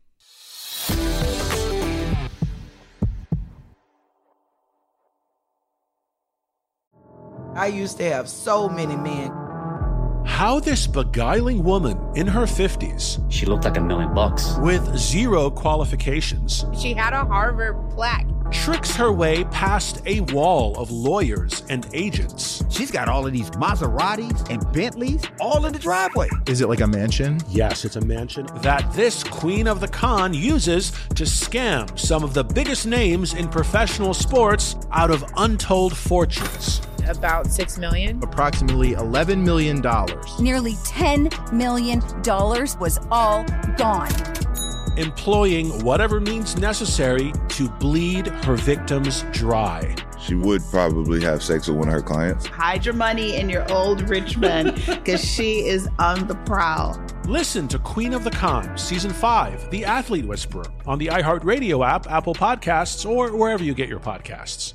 Speaker 7: I used to have so many men.
Speaker 8: How this beguiling woman in her fifties,
Speaker 23: she looked like a million bucks,
Speaker 8: with zero qualifications,
Speaker 24: she had a Harvard plaque,
Speaker 8: tricks her way past a wall of lawyers and agents.
Speaker 9: She's got all of these Maseratis and Bentleys all in the driveway.
Speaker 10: Is it like a mansion?
Speaker 8: Yes, it's a mansion that this queen of the con uses to scam some of the biggest names in professional sports out of untold fortunes.
Speaker 23: About six million.
Speaker 10: Approximately eleven million dollars.
Speaker 24: Nearly ten million dollars was all gone.
Speaker 8: Employing whatever means necessary to bleed her victims dry.
Speaker 25: She would probably have sex with one of her clients.
Speaker 26: Hide your money in your old rich man, because she is on the prowl.
Speaker 8: Listen to Queen of the Con, Season five, The Athlete Whisperer, on the iHeartRadio app, Apple Podcasts, or wherever you get your podcasts.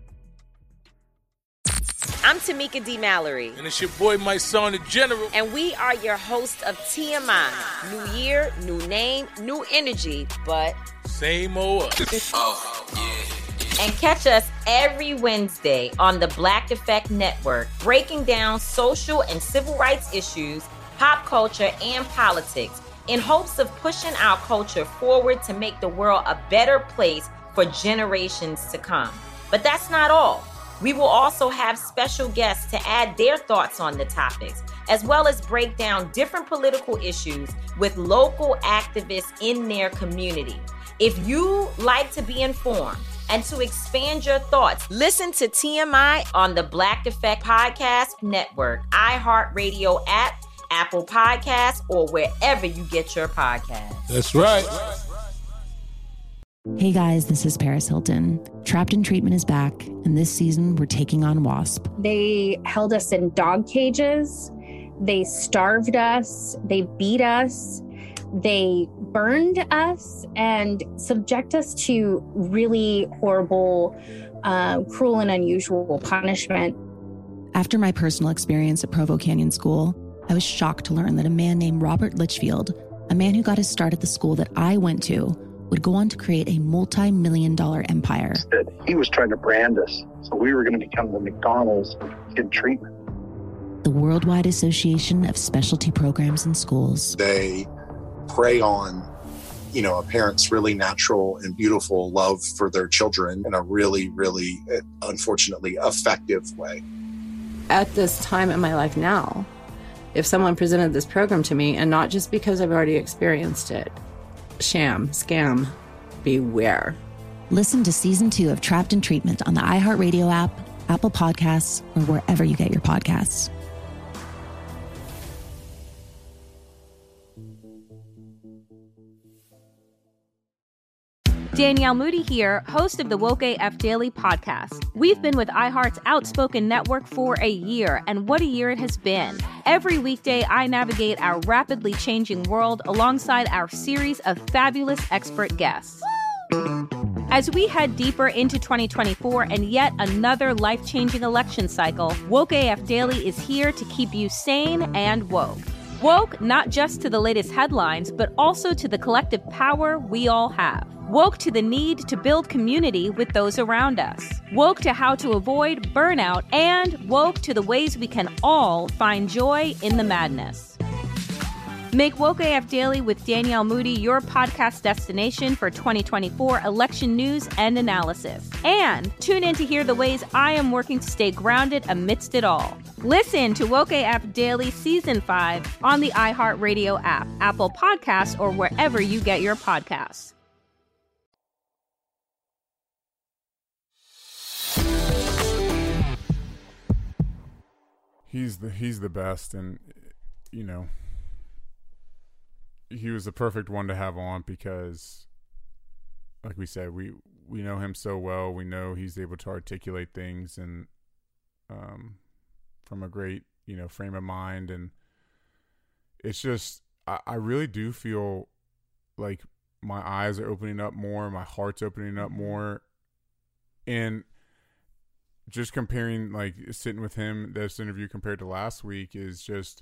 Speaker 22: I'm Tamika D. Mallory.
Speaker 5: And it's your boy, my son, the General.
Speaker 22: And we are your host of T M I. New year, new name, new energy, but
Speaker 5: same old us. Oh, yeah.
Speaker 22: And catch us every Wednesday on the Black Effect Network, breaking down social and civil rights issues, pop culture, and politics in hopes of pushing our culture forward to make the world a better place for generations to come. But that's not all. We will also have special guests to add their thoughts on the topics, as well as break down different political issues with local activists in their community. If you like to be informed and to expand your thoughts, listen to T M I on the Black Effect Podcast Network, iHeartRadio app, Apple Podcasts, or wherever you get your podcasts.
Speaker 5: That's right.
Speaker 2: Hey guys, this is Paris Hilton. Trapped in Treatment is back, and this season we're taking on WASP.
Speaker 3: They held us in dog cages. They starved us. They beat us. They burned us and subject us to really horrible, uh, cruel and unusual punishment.
Speaker 2: After my personal experience at Provo Canyon School, I was shocked to learn that a man named Robert Litchfield, a man who got his start at the school that I went to, would go on to create a multi-million dollar empire.
Speaker 4: He was trying to brand us, so we were going to become the McDonald's of kid treatment.
Speaker 2: The Worldwide Association of Specialty Programs in Schools.
Speaker 19: They prey on, you know, a parent's really natural and beautiful love for their children in a really, really, unfortunately, effective way.
Speaker 20: At this time in my life now, if someone presented this program to me, and not just because I've already experienced it, sham, scam, beware.
Speaker 2: Listen to season two of Trapped in Treatment on the iHeartRadio app, Apple Podcasts, or wherever you get your podcasts.
Speaker 21: Danielle Moody here, host of the Woke A F Daily podcast. We've been with iHeart's Outspoken Network for a year, and what a year it has been. Every weekday, I navigate our rapidly changing world alongside our series of fabulous expert guests. As we head deeper into twenty twenty-four and yet another life-changing election cycle, Woke A F Daily is here to keep you sane and woke. Woke not just to the latest headlines, but also to the collective power we all have. Woke to the need to build community with those around us. Woke to how to avoid burnout, and woke to the ways we can all find joy in the madness. Make Woke A F Daily with Danielle Moody your podcast destination for twenty twenty-four election news and analysis. And tune in to hear the ways I am working to stay grounded amidst it all. Listen to Woke A F Daily Season five on the iHeartRadio app, Apple Podcasts, or wherever you get your podcasts.
Speaker 16: He's the he's the best, and you know, he was the perfect one to have on because, like we said, we we know him so well. We know he's able to articulate things and um from a great, you know, frame of mind, and it's just I, I really do feel like my eyes are opening up more, my heart's opening up more, and just comparing, like, sitting with him, this interview compared to last week is just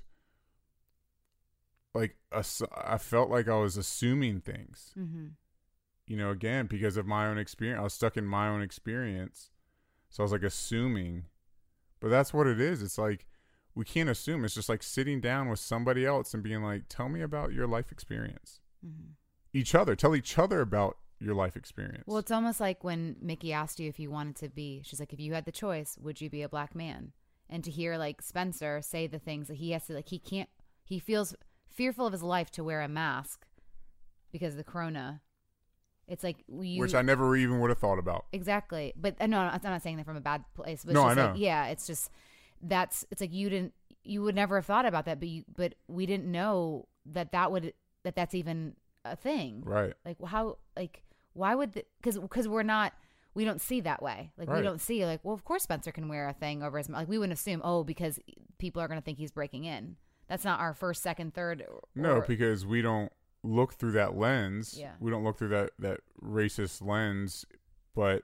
Speaker 16: like a, I felt like I was assuming things, mm-hmm. you know, again, because of my own experience. I was stuck in my own experience. So I was like assuming, but that's what it is. It's like, we can't assume. It's just like sitting down with somebody else and being like, tell me about your life experience. Mm-hmm. Each other, tell each other about your life experience.
Speaker 1: Well, it's almost like when Mickey asked you if you wanted to be, she's like, if you had the choice, would you be a black man? And to hear like Spencer say the things that he has to, like, he can't, he feels fearful of his life to wear a mask because of the corona. It's like you,
Speaker 16: which I never even would have thought about.
Speaker 1: Exactly. But uh, no, I'm not saying that from a bad place. But it's
Speaker 16: no,
Speaker 1: just
Speaker 16: I know.
Speaker 1: Like, yeah, it's just, that's, it's like you didn't, you would never have thought about that, but you, but we didn't know that that would, that that's even a thing.
Speaker 16: Right.
Speaker 1: Like how, like, why would, because, because we're not, we don't see that way. Like
Speaker 16: right.
Speaker 1: we don't see like, well, of course Spencer can wear a thing over his mouth. Like we wouldn't assume, oh, because people are going to think he's breaking in. That's not our first, second, third. Or,
Speaker 16: no, because we don't look through that lens.
Speaker 1: Yeah.
Speaker 16: We don't look through that, that racist lens, but,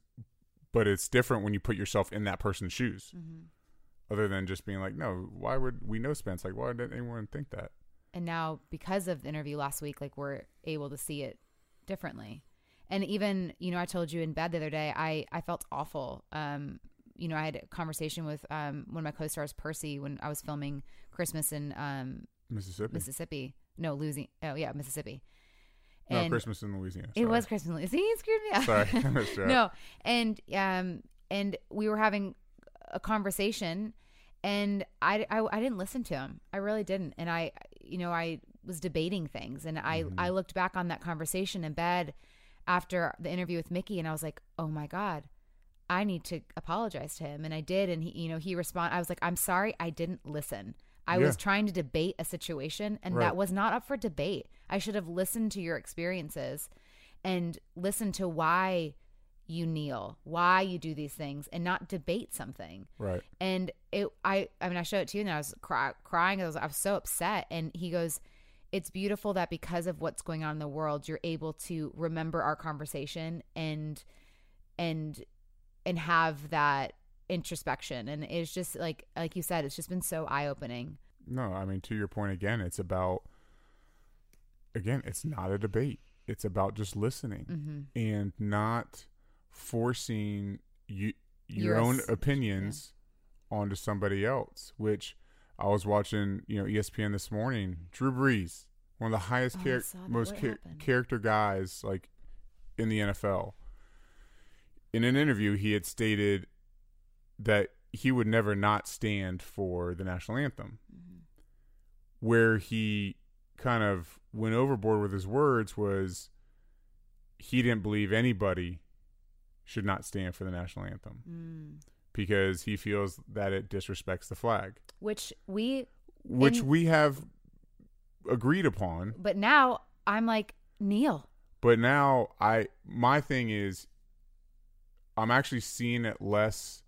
Speaker 16: but it's different when you put yourself in that person's shoes.
Speaker 1: Mm-hmm.
Speaker 16: Other than just being like, no, why would we know Spence? Like, why did anyone think that?
Speaker 1: And now because of the interview last week, like we're able to see it differently. And even, you know, I told you in bed the other day, I, I felt awful. Um, you know, I had a conversation with um, one of my co-stars, Percy, when I was filming Christmas in um,
Speaker 16: Mississippi.
Speaker 1: Mississippi. No, Louisiana. Oh, yeah, Mississippi.
Speaker 16: No,
Speaker 1: and
Speaker 16: Christmas in Louisiana.
Speaker 1: Sorry. It was Christmas in Louisiana. See, you screwed me up.
Speaker 16: Sorry. I missed you out.
Speaker 1: No, and, um, and we were having a conversation, and I, I, I didn't listen to him. I really didn't. And I, you know, I was debating things, and I, mm-hmm. I looked back on that conversation in bed after the interview with Mickey, and I was like, oh my God, I need to apologize to him. And I did. And he, you know, he responded, I was like, I'm sorry, I didn't listen. I yeah. was trying to debate a situation, and right. that was not up for debate. I should have listened to your experiences and listened to why you kneel, why you do these things, and not debate something.
Speaker 16: Right.
Speaker 1: And it, I, I mean, I showed it to you, and I was cry, crying. I was, I was so upset. And he goes, it's beautiful that because of what's going on in the world, you're able to remember our conversation and, and, and have that introspection. And it's just like, like you said, it's just been so eye opening.
Speaker 16: No, I mean, to your point again, it's about, again, it's not a debate. It's about just listening mm-hmm. and not forcing you, your You're own a, opinions yeah. onto somebody else, which I was watching, you know, E S P N this morning. Drew Brees, one of the highest, oh, char- most char- character guys like in the N F L. In an interview, he had stated that he would never not stand for the national anthem. Mm-hmm. Where he kind of went overboard with his words was he didn't believe anybody should not stand for the national anthem mm. because he feels that it disrespects the flag.
Speaker 1: Which we...
Speaker 16: Which
Speaker 1: in,
Speaker 16: we have agreed upon.
Speaker 1: But now I'm like, kneel.
Speaker 16: But now I... My thing is I'm actually seeing it less...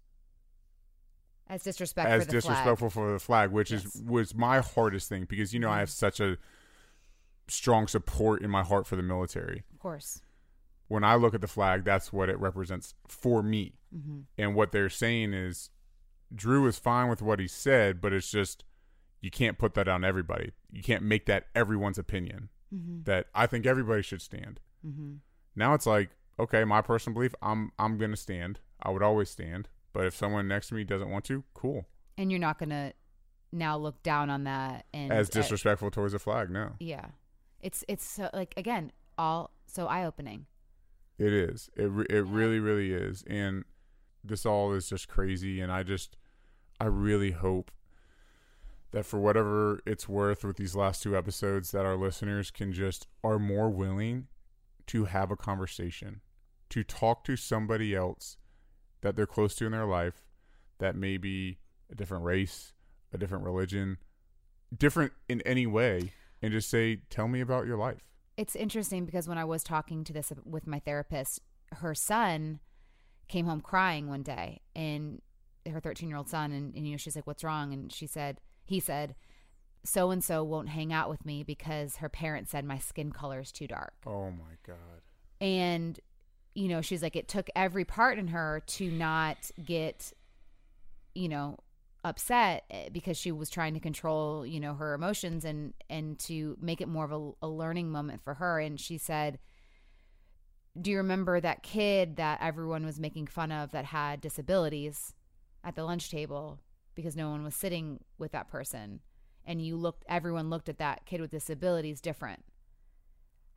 Speaker 1: As disrespect
Speaker 16: as
Speaker 1: for the
Speaker 16: disrespectful
Speaker 1: flag.
Speaker 16: for the flag, which yes. is was my hardest thing because, you know, mm-hmm. I have such a strong support in my heart for the military.
Speaker 1: Of course.
Speaker 16: When I look at the flag, that's what it represents for me. Mm-hmm. And what they're saying is Drew is fine with what he said, but it's just you can't put that on everybody. You can't make that everyone's opinion mm-hmm. that I think everybody should stand. Mm-hmm. Now it's like, okay, my personal belief, I'm I'm going to stand. I would always stand. But if someone next to me doesn't want to, cool.
Speaker 1: And you're not going to now look down on that and
Speaker 16: as disrespectful uh, towards the flag. No.
Speaker 1: Yeah, it's it's so, like again, all so eye opening.
Speaker 16: It is. It re- it really really is. And this all is just crazy. And I just I really hope that for whatever it's worth with these last two episodes, that our listeners can just are more willing to have a conversation, to talk to somebody else that they're close to in their life, that may be a different race, a different religion, different in any way, and just say, tell me about your life.
Speaker 1: It's interesting because when I was talking to this with my therapist, her son came home crying one day, and her thirteen-year-old son, and, and you know, she's like, what's wrong? And she said, he said, so-and-so won't hang out with me because her parents said my skin color is too dark.
Speaker 16: Oh my God.
Speaker 1: And you know, she's like, it took every part in her to not get, you know, upset because she was trying to control, you know, her emotions and, and to make it more of a, a learning moment for her. And she said, do you remember that kid that everyone was making fun of that had disabilities at the lunch table because no one was sitting with that person? And you looked, everyone looked at that kid with disabilities different.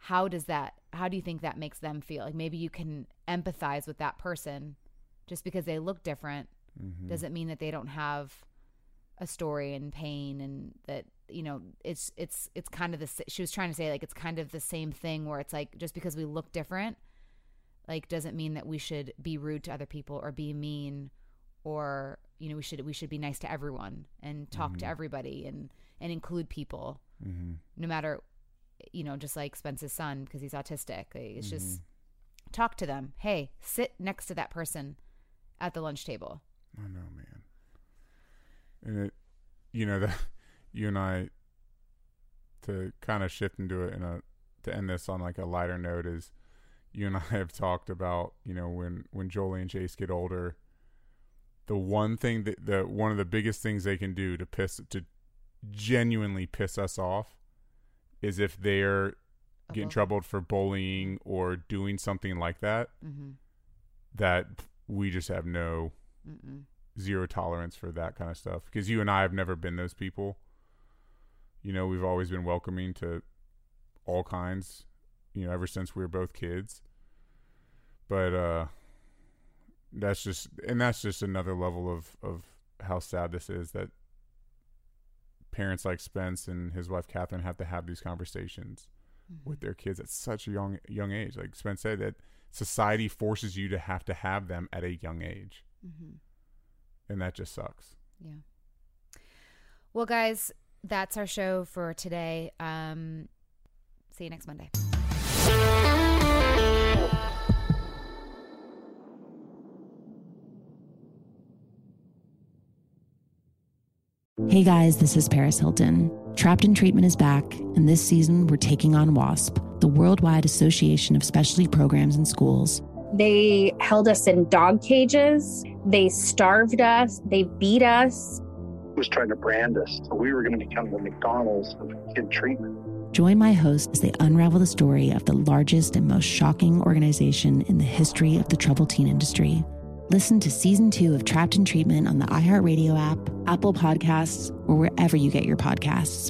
Speaker 1: how does that, how do you think that makes them feel? Like maybe you can empathize with that person just because they look different. Mm-hmm. Doesn't mean that they don't have a story and pain, and that, you know, it's, it's, it's kind of the, she was trying to say like, it's kind of the same thing where it's like, just because we look different, like doesn't mean that we should be rude to other people or be mean, or, you know, we should, we should be nice to everyone and talk mm-hmm. to everybody and, and include people mm-hmm. no matter, you know, just like Spence's son, because he's autistic. It's mm-hmm. just talk to them. Hey, sit next to that person at the lunch table.
Speaker 16: I know, man. And it, you know, that you and I, to kind of shift into it in a, to end this on like a lighter note, is you and I have talked about, you know, when, when Jolie and Chase get older, the one thing that the, one of the biggest things they can do to piss, to genuinely piss us off is if they're okay. getting troubled for bullying or doing something like that, mm-hmm. that we just have no Mm-mm. zero tolerance for that kind of stuff. Because you and I have never been those people. You know, we've always been welcoming to all kinds, you know, ever since we were both kids. But uh, that's just, and that's just another level of, of how sad this is, that parents like Spence and his wife Catherine have to have these conversations mm-hmm. with their kids at such a young young age. Like Spence said, that society forces you to have to have them at a young age, mm-hmm. and that just sucks.
Speaker 1: Yeah. Well, guys, that's our show for today. Um, see you next Monday.
Speaker 2: Hey guys, this is Paris Hilton. Trapped in Treatment is back, and this season we're taking on WASP, the Worldwide Association of Specialty Programs in Schools.
Speaker 3: They held us in dog cages. They starved us. They beat us.
Speaker 4: Was trying to brand us. So we were going to become the McDonald's of kid treatment.
Speaker 2: Join my host as they unravel the story of the largest and most shocking organization in the history of the troubled teen industry. Listen to season two of Trapped in Treatment on the iHeartRadio app, Apple Podcasts, or wherever you get your podcasts.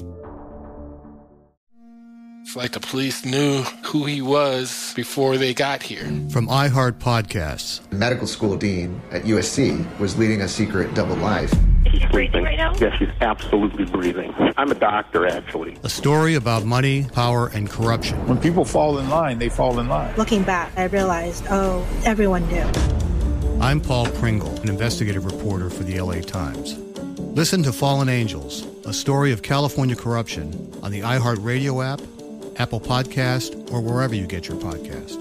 Speaker 5: It's like the police knew who he was before they got here.
Speaker 6: From iHeart Podcasts.
Speaker 11: The medical school dean at U S C was leading a secret double life.
Speaker 12: Is he breathing right now? Yes, he's absolutely breathing. I'm a doctor, actually.
Speaker 6: A story about money, power, and corruption.
Speaker 10: When people fall in line, they fall in line.
Speaker 13: Looking back, I realized, oh, everyone knew.
Speaker 6: I'm Paul Pringle, an investigative reporter for the L A Times. Listen to Fallen Angels, a story of California corruption on the iHeartRadio app, Apple Podcast, or wherever you get your podcasts.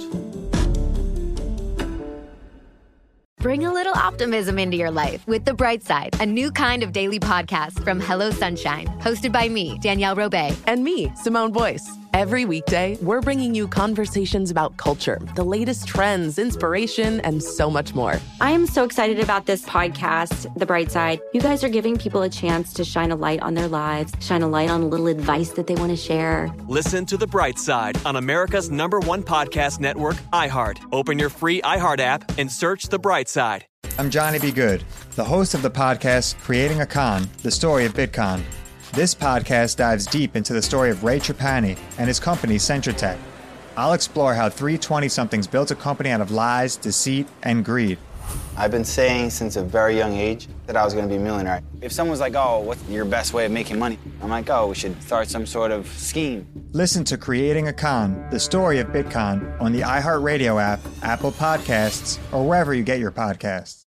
Speaker 14: Bring a little optimism into your life with The Bright Side, a new kind of daily podcast from Hello Sunshine, hosted by me, Danielle Robay.
Speaker 23: And me, Simone Boyce. Every weekday, we're bringing you conversations about culture, the latest trends, inspiration, and so much more.
Speaker 27: I am so excited about this podcast, The Bright Side. You guys are giving people a chance to shine a light on their lives, shine a light on a little advice that they want to share.
Speaker 28: Listen to The Bright Side on America's number one podcast network, iHeart. Open your free iHeart app and search The Bright Side.
Speaker 29: I'm Johnny B. Good, the host of the podcast Creating a Con, the story of Bitcon. This podcast dives deep into the story of Ray Trapani and his company, Centratech. I'll explore how three twenty-somethings built a company out of lies, deceit, and greed.
Speaker 30: I've been saying since a very young age that I was going to be a millionaire. If someone's like, oh, what's your best way of making money? I'm like, oh, we should start some sort of scheme.
Speaker 29: Listen to Creating a Con, the story of Bitcon, on the iHeartRadio app, Apple Podcasts, or wherever you get your podcasts.